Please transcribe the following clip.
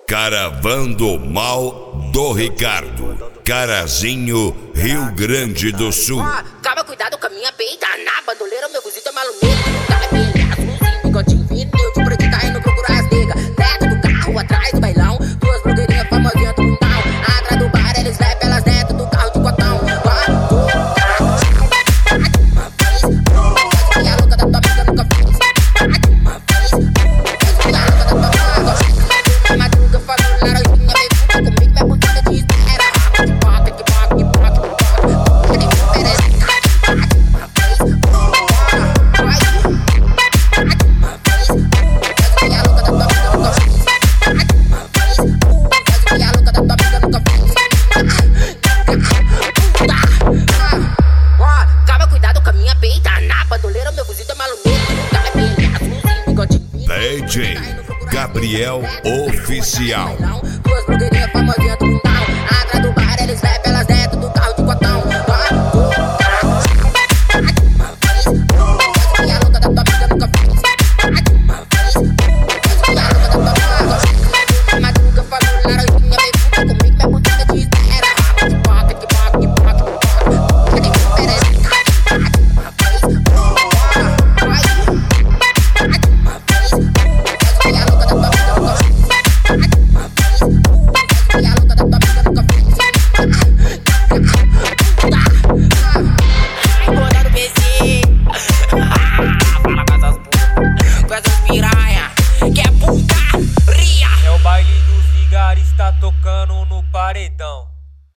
Caravando Mal do Ricardo, Carazinho, Rio Grande do Sul. Calma, cuidado com a minha peita. Na bandoleira, meu fuzil tá maluqueiro. Cara bem azulzinho, bigodinho fino. Eu te prodi, tá indo procurar as nega. Teto do carro, atrás do bailão. Duas blogueirinhas famosinhas do mundão. Atrás do bar, eles levam elas dentro do carro de cotão. E a louca da tua amiga nunca fez. E a louca da tua amiga madruga falou laranjinha, vem puta comigo, vai putada de espera. Calma, cuidado com a minha peita. Na bandoleira, meu fuzil tá maluqueiro. Cara bem azulzinho, bigodinho fino. DJ Gabriel Oficial. Duas blogueirinhas famosinhas do mundão. Atrás do bar, eles levam